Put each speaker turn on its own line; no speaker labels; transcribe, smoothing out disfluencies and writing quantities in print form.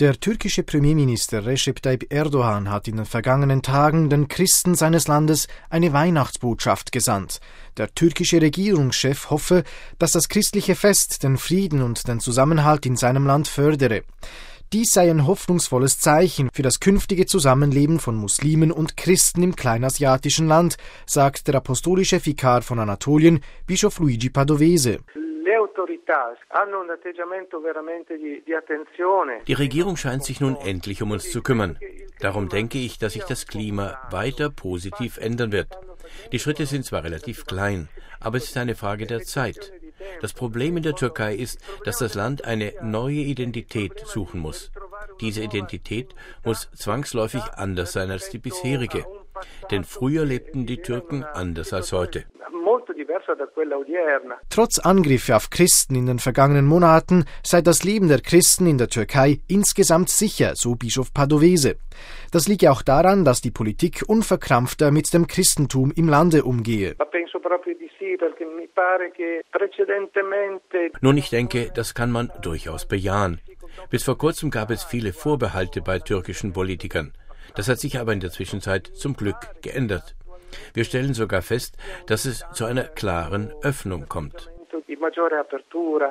Der türkische Premierminister Recep Tayyip Erdogan hat in den vergangenen Tagen den Christen seines Landes eine Weihnachtsbotschaft gesandt. Der türkische Regierungschef hoffe, dass das christliche Fest den Frieden und den Zusammenhalt in seinem Land fördere. Dies sei ein hoffnungsvolles Zeichen für das künftige Zusammenleben von Muslimen und Christen im kleinasiatischen Land, sagt der apostolische Vikar von Anatolien, Bischof Luigi Padovese.
Die Regierung scheint sich nun endlich um uns zu kümmern. Darum denke ich, dass sich das Klima weiter positiv ändern wird. Die Schritte sind zwar relativ klein, aber es ist eine Frage der Zeit. Das Problem in der Türkei ist, dass das Land eine neue Identität suchen muss. Diese Identität muss zwangsläufig anders sein als die bisherige. Denn früher lebten die Türken anders als heute.
Trotz Angriffe auf Christen in den vergangenen Monaten sei das Leben der Christen in der Türkei insgesamt sicher, so Bischof Padovese. Das liege auch daran, dass die Politik unverkrampfter mit dem Christentum im Lande umgehe.
Nun, ich denke, das kann man durchaus bejahen. Bis vor kurzem gab es viele Vorbehalte bei türkischen Politikern. Das hat sich aber in der Zwischenzeit zum Glück geändert. Wir stellen sogar fest, dass es zu einer klaren Öffnung kommt.